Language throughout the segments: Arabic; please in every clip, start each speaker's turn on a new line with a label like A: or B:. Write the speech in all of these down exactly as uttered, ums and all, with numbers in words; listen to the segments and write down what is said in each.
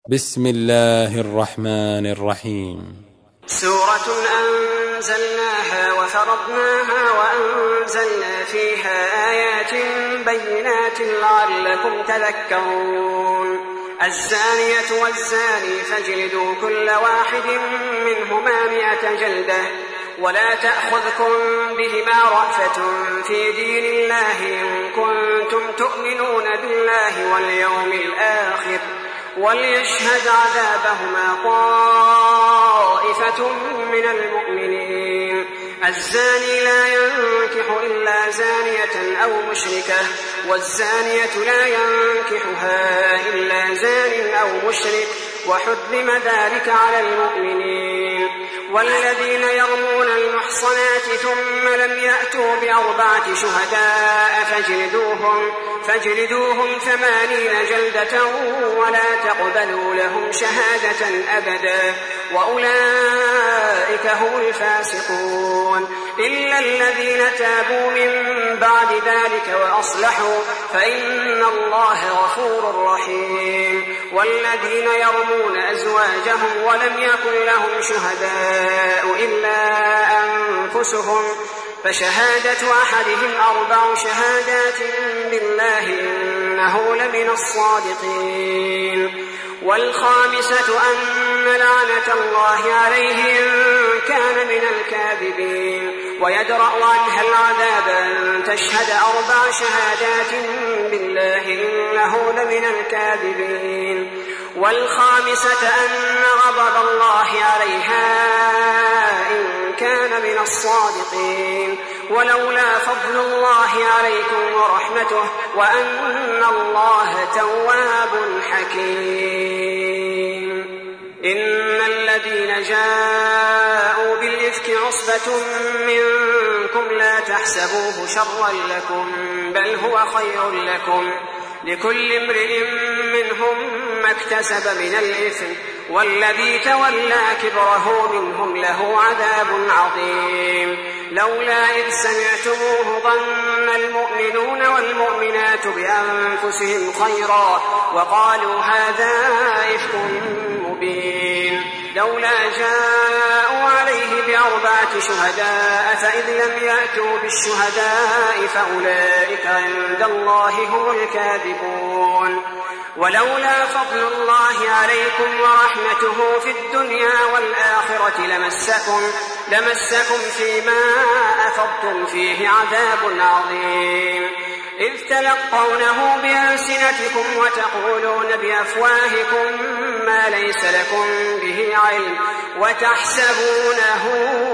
A: بسم الله الرحمن الرحيم.
B: سورة أنزلناها وفرضناها وأنزلنا فيها آيات بينات لعلكم تذكرون. الزانية والزاني فاجلدوا كل واحد منهما مئة جلدة ولا تأخذكم بهما رأفة في دين الله إن كنتم تؤمنون بالله واليوم الآخر وليشهد عذابهما طائفة من المؤمنين. الزاني لا ينكح إلا زانية أو مشركة والزانية لا ينكحها إلا زان أو مشرك وحرم ذلك على المؤمنين. والذين يرمون المحصنات ثم لم يأتوا بأربعة شهداء فاجلدوهم فاجلدوهم ثمانين جلدة ولا تقبلوا لهم شهادة أبدا وأولئك هم الفاسقون. إلا الذين تابوا من بعد ذلك وأصلحوا فإن الله غفور رحيم. والذين يرمون أزواجهم ولم يكن لهم شهداء إلا أنفسهم فشهادة أحدهم أربع شهادات بالله إنه لمن الصادقين. والخامسة أن لعنة الله عليه إن كان من الكاذبين ويدرأ عنها العذاب أن تشهد أربع شهادات بالله إنه لمن الكاذبين. والخامسة أن غضب الله عليها إن كان من الصادقين. ولولا فضل الله عليكم ورحمته وأن الله تواب حكيم. إن الذين جاءوا بالإفك عصبة منكم لا تحسبوه شرا لكم بل هو خير لكم لكل امرئ منهم ما اكتسب من الإثم والذي تولى كبره منهم له عذاب عظيم. لولا إذ سمعتموه ظن المؤمنون والمؤمنات بأنفسهم خيرا وقالوا هذا إفك مبين. لولا جاءوا عليه بأربعة شهداء فإذ لم يأتوا بالشهداء فأولئك عند الله هم الكاذبون. ولولا فضل الله عليكم ورحمته في الدنيا والآخرة لمسكم, لمسكم فيما أفضتم فيه عذاب عظيم. إذ تلقونه بألسنتكم وتقولون بأفواهكم ما ليس لكم به علم وتحسبونه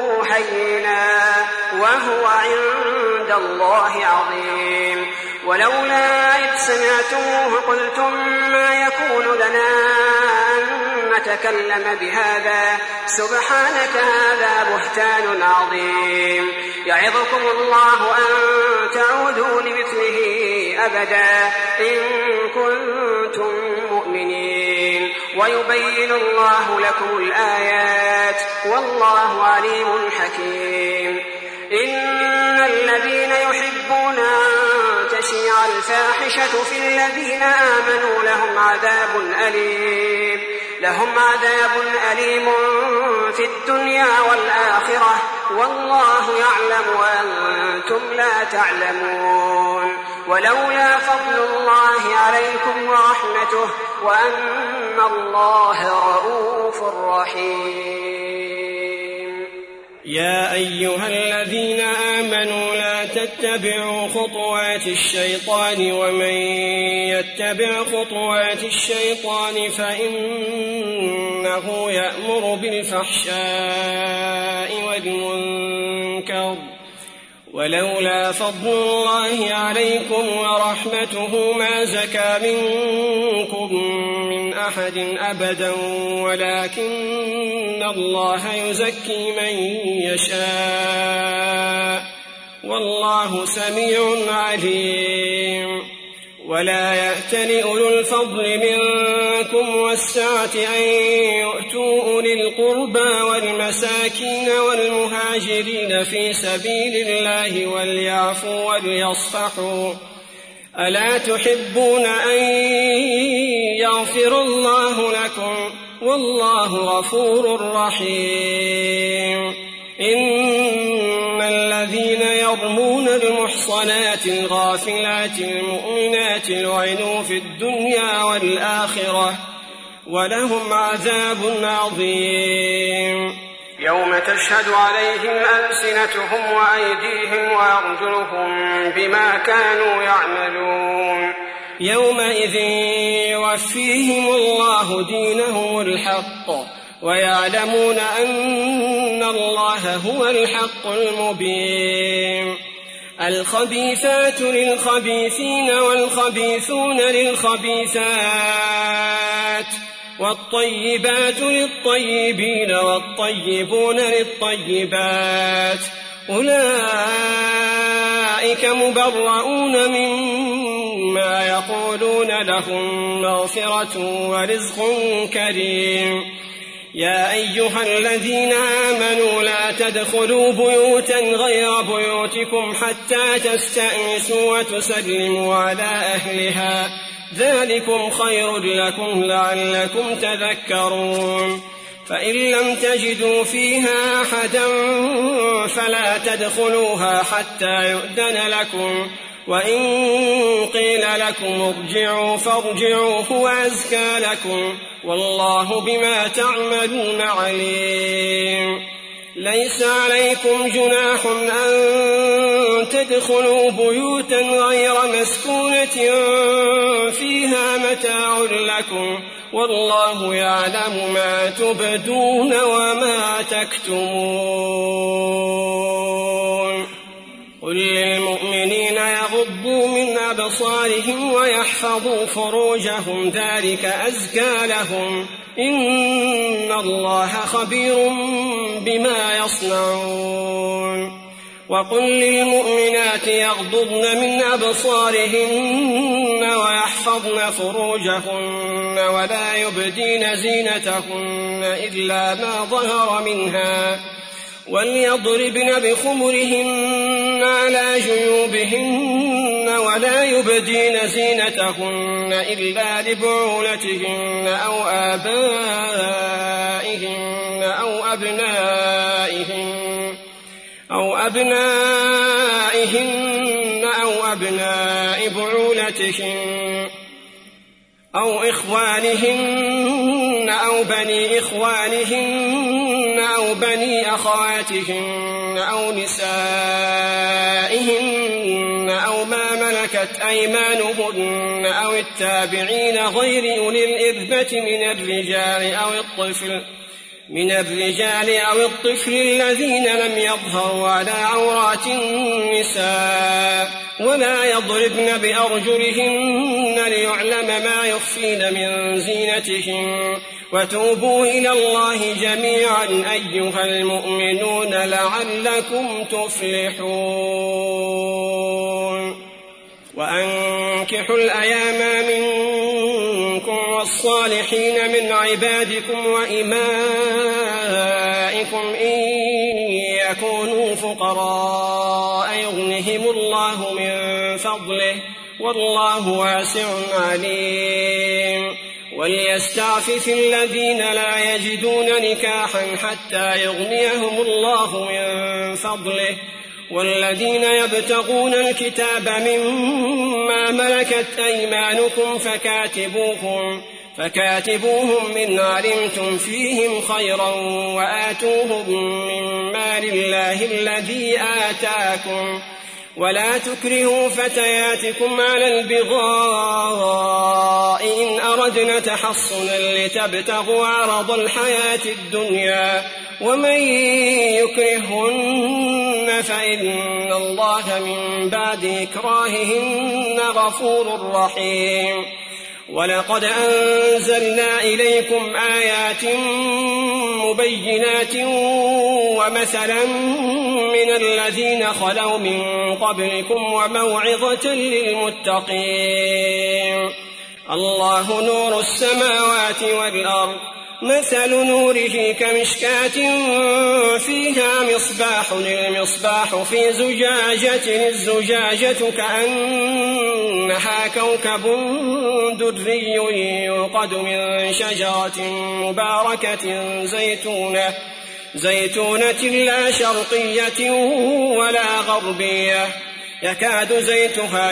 B: هينا وهو عند الله عظيم. ولولا إذ سمعتموه قلتم ما يكون لنا أن نتكلم بهذا سبحانك هذا بهتان عظيم. يعظكم الله أن تعودوا لمثله أبدا إن كنتم مؤمنين ويبين الله لكم الآيات والله عليم حكيم. إن الذين يحبون أن تشيع الفاحشة في الذين آمنوا لهم عذاب أليم لهم عذاب أليم في الدنيا والآخرة والله يعلم وأنتم لا تعلمون. ولولا فضل الله عليكم ورحمته وأن الله رؤوف رحيم.
C: يا أيها الذين آمنوا لا تتبعوا خطوات الشيطان ومن يتبع خطوات الشيطان فإنه يأمر بالفحشاء والمنكر. ولولا فضل الله عليكم ورحمته ما زكى منكم من أحد أبدا ولكن الله يزكي من يشاء والله سميع عليم. ولا يأتل أولو الفضل منكم والسعة أن يؤتوا أولي القربى والمساكين والمهاجرين في سبيل الله وليعفوا وليصفحوا ألا تحبون أن يغفر الله لكم والله غفور رحيم إن الذين يرمون المحصنات الغافلات المؤمنات لعنوا في الدنيا والآخرة ولهم عذاب عظيم
B: يوم تشهد عليهم ألسنتهم وأيديهم وأرجلهم بما كانوا يعملون
C: يومئذ يوفيهم الله دينهم الحق ويعلمون أن الله هو الحق المبين الخبيثات للخبيثين والخبيثون للخبيثات والطيبات للطيبين والطيبون للطيبات أولئك مبرؤون مما يقولون لهم مغفرة ورزق كريم يا أيها الذين آمنوا لا تدخلوا بيوتا غير بيوتكم حتى تستأنسوا وتسلموا على أهلها ذلكم خير لكم لعلكم تذكرون فإن لم تجدوا فيها أحدا فلا تدخلوها حتى يؤذن لكم وإن قيل لكم ارجعوا فارجعوا هو أزكى لكم والله بما تعملون عليم ليس عليكم جناح أن تدخلوا بيوتا غير مسكونة فيها متاع لكم والله يعلم ما تبدون وما تكتمون قل للمؤمنين يغضوا من أبصارهم ويحفظوا فروجهم ذلك أزكى لهم إن الله خبير بما يصنعون وقل للمؤمنات يغضضن من أبصارهن ويحفظن فروجهن ولا يبدين زينتهن إلا ما ظهر منها وليضربن بخمرهن على جيوبهن ولا يبدين زينتهن إلا لبعولتهن أو آبائهن أو أبنائهن أو أبنائهن أو أبناء بعولتهن أو إخوانهن أو بني إخوانهن أو بني أخواتهن أو نسائهن أو ما ملكت أيمانهن أو التابعين غير أولي الإربة من الرجال أو الطفل من الرجال أو الطفل الذين لم يظهروا على عورات النساء ولا يضربن بأرجلهن ليعلم ما يخفين من زينتهن وتوبوا إلى الله جميعا أيها المؤمنون لعلكم تفلحون وأنكحوا الأيام منكم والصالحين من عبادكم وإمائكم إن يكونوا فقراء يغنهم الله من فضله والله واسع عليم وليستعفف الذين لا يجدون نكاحا حتى يغنيهم الله من فضله والذين يبتغون الكتاب مما ملكت أيمانكم فكاتبوهم فكاتبوهم من علمتم فيهم خيرا وآتوهم من مال الله الذي آتاكم ولا تكرهوا فتياتكم على البغاء إن أردنا تحصنا لتبتغوا عرض الحياة الدنيا ومن يكرهن فإن الله من بعد إكراههن غفور رحيم ولقد أنزلنا إليكم آيات مبينات ومثلا من الذين خلوا من قبلكم وموعظة للمتقين الله نور السماوات والأرض مثل نوره كمشكاة فيها مصباح، المصباح في زجاجة، الزجاجة كأنها كوكب دري يوقد من شجرة مباركة زيتونة زيتونة لا شرقية ولا غربية يكاد زيتها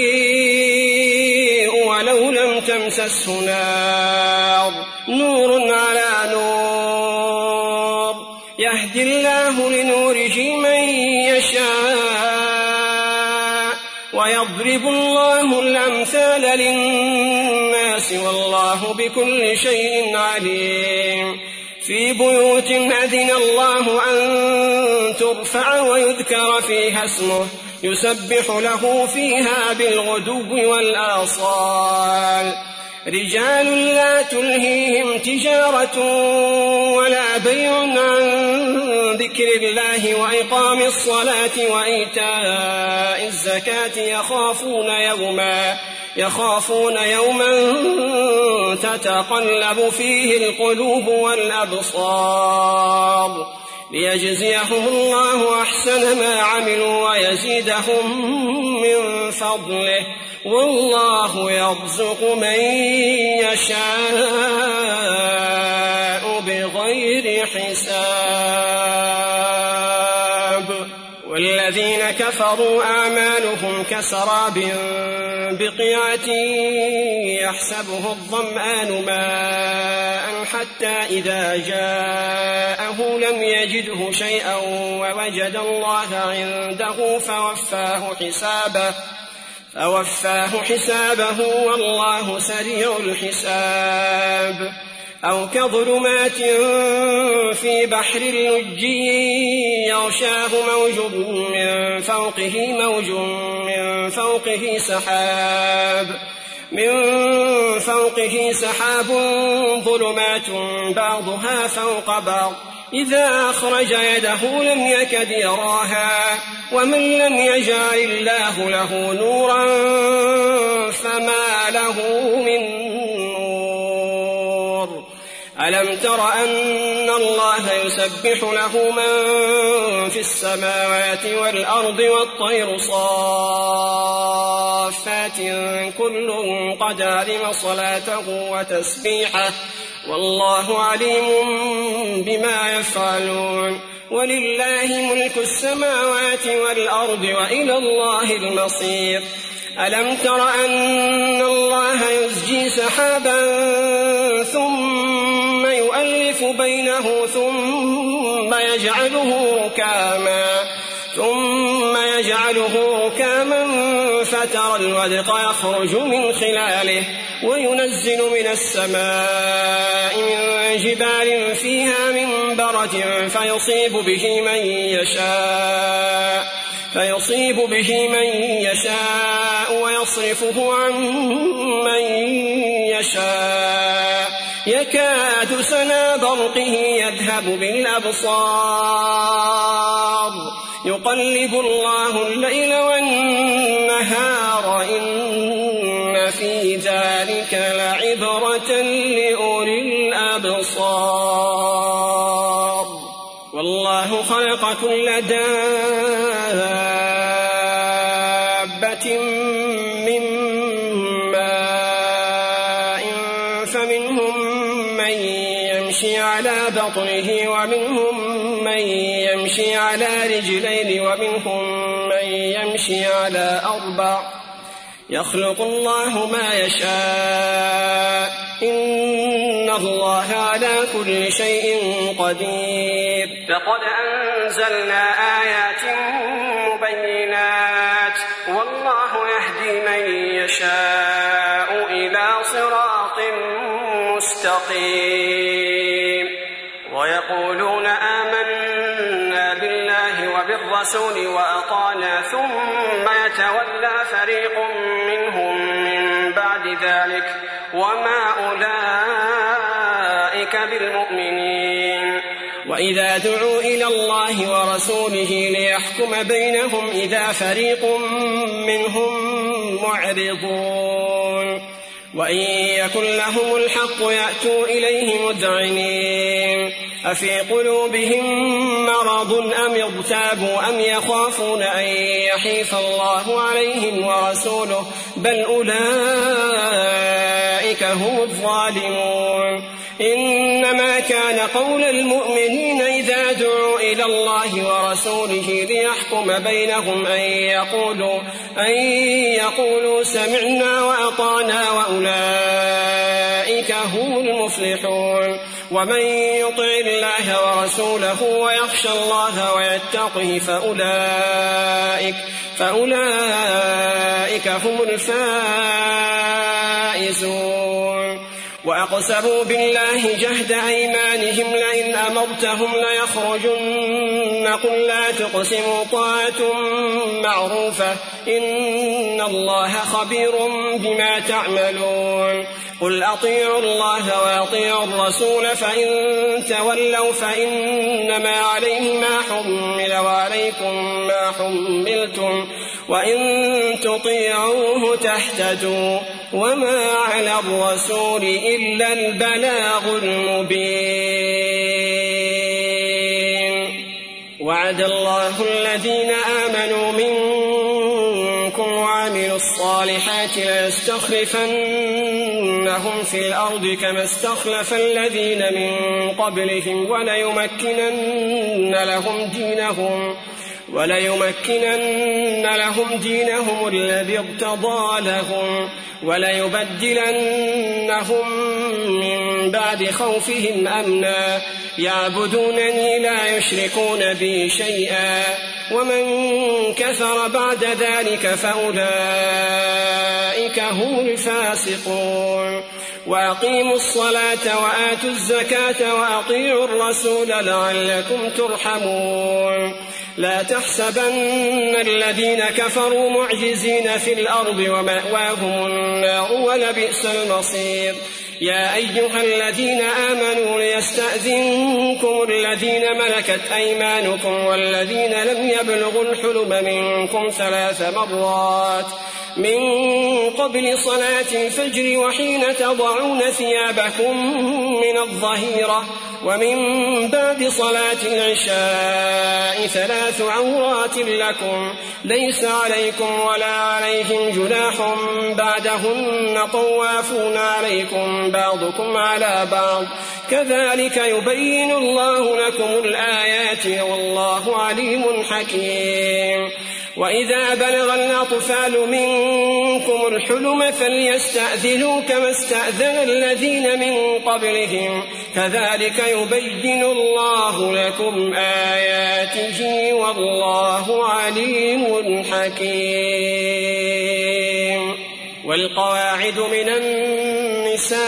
C: يضيء ولو لم تمسسه نار، نور على نور، يهدي الله لنوره من يشاء ويضرب الله الأمثال للناس والله بكل شيء عليم. في بيوت أذن الله أن ترفع ويذكر فيها اسمه يسبح له فيها بالغدو والآصال، رجال لا تلهيهم تجارة ولا بيع عن ذكر الله وإقام الصلاة وإيتاء الزكاة يخافون يوما يخافون يوما تتقلب فيه القلوب والأبصار، ليجزيهم الله أحسن ما عملوا ويزيدهم من فضله، والله يرزق من يشاء بغير حساب. والذين كفروا أعمالهم كسراب بقيعة يحسبه الظمآن ماء حتى إذا جاءه لم يجده شيئا ووجد الله عنده فوفاه حسابه فوفاه حسابه والله سريع الحساب. أو كظلمات في بحر اللجي يغشاه موج من فوقه موج من فوقه سحاب من فوقه سحاب ظلمات بعضها فوق بعض إذا أخرج يده لم يكد يراها، ومن لم يجعل الله له نورا فما له من ألم تر أن الله يسبح له من في السماوات والأرض والطير صافات كل قد علم صلاته وتسبيحه والله عليم بما يفعلون. ولله ملك السماوات والأرض وإلى الله المصير. ألم تر أن الله يزجي سحابا ثم يؤلف بينه ثم يجعله ركاما ثم يجعله ركاما فترى الودق يخرج من خلاله وينزل من السماء من جبال فيها من برد فيصيب به من يشاء فيصيب به من يشاء ويصرفه عن من يشاء يكاد سنا برقه يذهب بالأبصار يقلب الله الليل والنهار إن في ذلك لعبرة لأولي الأبصار. والله خلق كل دابة من ماء فمنهم من يمشي على بطنه ومنهم من يمشي على رجلين ومنهم من يمشي على أربع يخلق الله ما يشاء إن الله على كل شيء قدير.
B: لقد أنزلنا آيات مبينات والله يهدي من يشاء إلى صراط مستقيم. ويقولون آمنا بالله وبالرسول وأطعنا ثم يتولى فريق منهم من بعد ذلك وما أولئك بالمؤمنين.
C: وإذا دعوا إلى الله ورسوله ليحكم بينهم إذا فريق منهم معرضون. وإن يكن لهم الحق يأتوا إليه مذعنين أفي قلوبهم مرض أم ارتابوا أم يخافون أن يحيف الله عليهم ورسوله بل أولئك هم الظالمون إنما كان قول المؤمنين إذا دعوا إلى الله ورسوله ليحكم بينهم أن يقولوا, أن يقولوا سمعنا وأطعنا وأولئك هم المفلحون ومن يطع الله ورسوله ويخشى الله ويتقه فأولئك, فأولئك هم الفائزون وأقسموا بالله جهد أيمانهم لئن أمرتهم ليخرجن قل لا تقسموا طاعة معروفة إن الله خبير بما تعملون قل أطيعوا الله وأطيعوا الرسول فإن تولوا فإنما عليه ما حمل وعليكم ما حملتم وإن تطيعوه تهتدوا وما على الرسول إلا البلاغ المبين وعد الله الذين آمنوا منكم وعملوا الصالحات ليستخلفنهم في الأرض كما استخلف الذين من قبلهم وليمكنن لهم دينهم وليمكنن لهم دينهم الذي ارتضى لهم وليبدلنهم من بعد خوفهم أمنا يعبدونني لا يشركون بي شيئا ومن كفر بعد ذلك فأولئك هم الفاسقون وأقيموا الصلاة وآتوا الزكاة وأطيعوا الرسول لعلكم ترحمون لا تحسبن الذين كفروا معجزين في الأرض ومأواهم النار ولبئس المصير يا أيها الذين آمنوا ليستأذنكم الذين ملكت أيمانكم والذين لم يبلغوا الحلم منكم ثلاث مرات من قبل صلاة الفجر وحين تضعون ثيابكم من الظهيرة ومن بعد صلاة العشاء ثلاث عورات لكم ليس عليكم ولا عليهم جناح بعدهن طوافون عليكم بعضكم على بعض كذلك يبين الله لكم الآيات والله عليم حكيم وإذا بلغ الأطفال منكم الحلم فليستأذنوا كما استأذن الذين من قبلهم كذلك يبين الله لكم آياته والله عليم حكيم والقواعد من النساء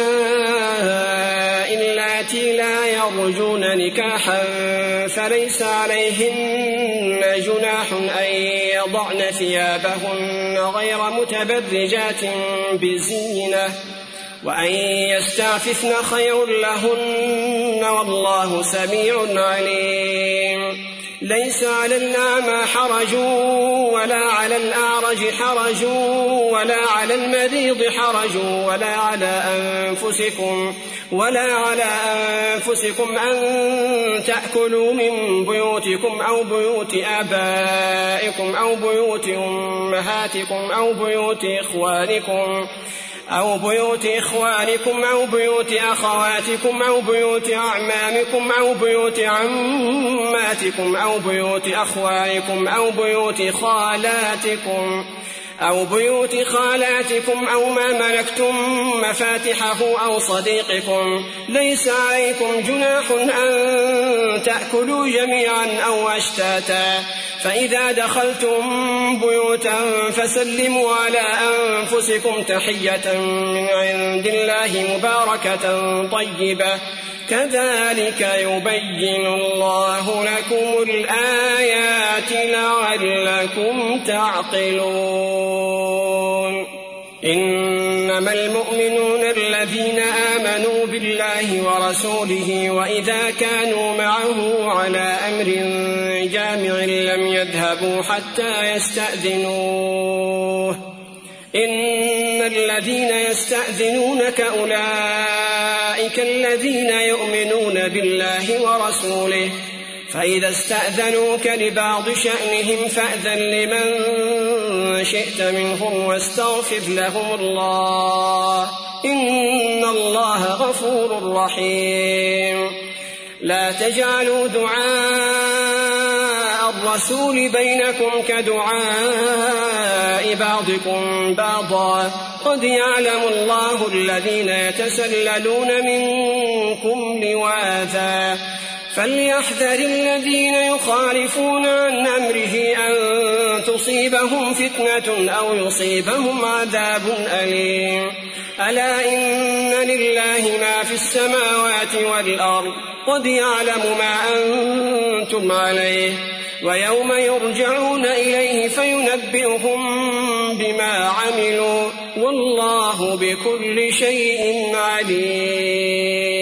C: اللاتي لا يرجون نكاحا فليس عليهن جناح أن يضعن ثيابهن غير متبرجات بزينة وأن يستعففن خير لهن والله سميع عليم ليس على الأعمى حرج ولا على الأعرج حرج ولا على المريض حرج ولا على أنفسكم ولا على أنفسكم أن تأكلوا من بيوتكم أو بيوت آبائكم أو بيوت أمهاتكم أو بيوت إخوانكم أو بيوت إخوانكم أو بيوت أخواتكم أو بيوت أعمامكم أو بيوت عماتكم أو بيوت أخوالكم أو بيوت خالاتكم أو بيوت خالاتكم أو ما ملكتم مفاتحه أو صديقكم ليس عليكم جناح أن تأكلوا جميعا أو أشتاتا فإذا دخلتم بيوتا فسلموا على أنفسكم تحية من عند الله مباركة طيبة كذلك يبين الله لكم الآيات لعلكم تعقلون إنما المؤمنون الذين آمنوا بالله ورسوله وإذا كانوا معه على أمر جامع لم يذهبوا حتى يستأذنوه إن الذين يستأذنونك أولئك الذين يؤمنون بالله ورسوله فإذا استأذنوك لبعض شأنهم فأذن لمن شئت منهم واستغفر لهم الله إن الله غفور رحيم. لا تجعلوا دعاء الرسول بينكم كدعاء بعضكم بعضا قد يعلم الله الذين يتسللون منكم لواذا فليحذر الذين يخالفون عن أمره أن تصيبهم فتنة أو يصيبهم عذاب أليم. ألا إن لله ما في السماوات والأرض قد يعلم ما أنتم عليه ويوم يرجعون إليه فينبئهم بما عملوا والله بكل شيء عليم.